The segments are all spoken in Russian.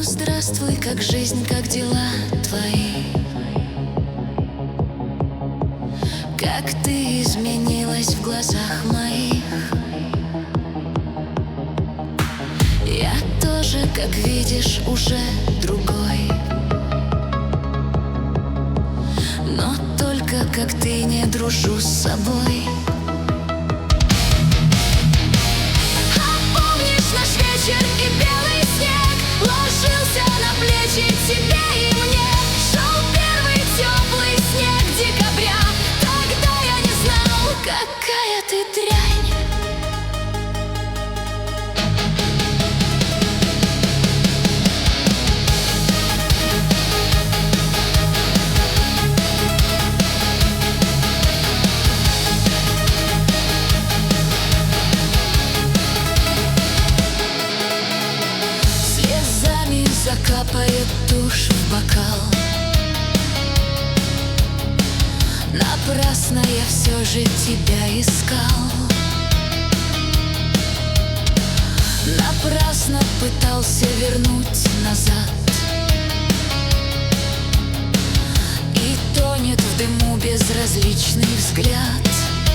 здравствуй, как жизнь, как дела твои? Как ты изменилась в глазах моих? Я тоже, как видишь, уже другой. Но только как ты не дружу с собой. А помнишь наш вечер и белый снег ложился на плечи тебе и мне? Шел первый теплый снег декабря. Тогда я не знал, какая ты дрянь. Закапает тушь в бокал. Напрасно я все же тебя искал. Напрасно пытался вернуть назад. И тонет в дыму безразличный взгляд.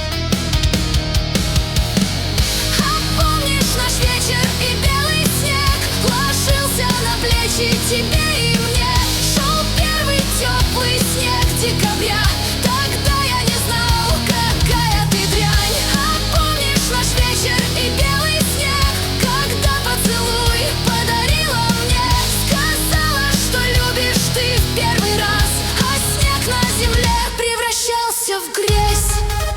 А помнишь наш вечер и белый снег ложился на плечи тебе и мне? Шел первый теплый снег декабря. Тогда я не знал, какая ты дрянь. А помнишь наш вечер и белый снег, когда поцелуй подарила мне? Сказала, что любишь ты в первый раз, а снег на земле превращался в грязь.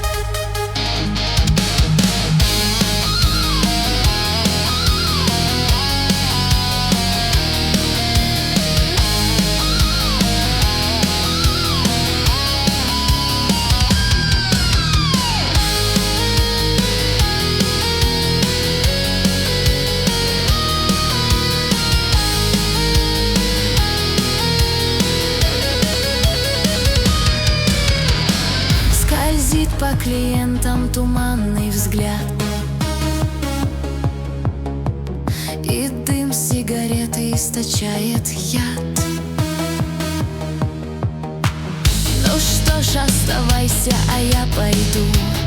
Скользит по клиентам туманный взгляд, и дым сигареты источает яд. Ну что ж, оставайся, а я пойду.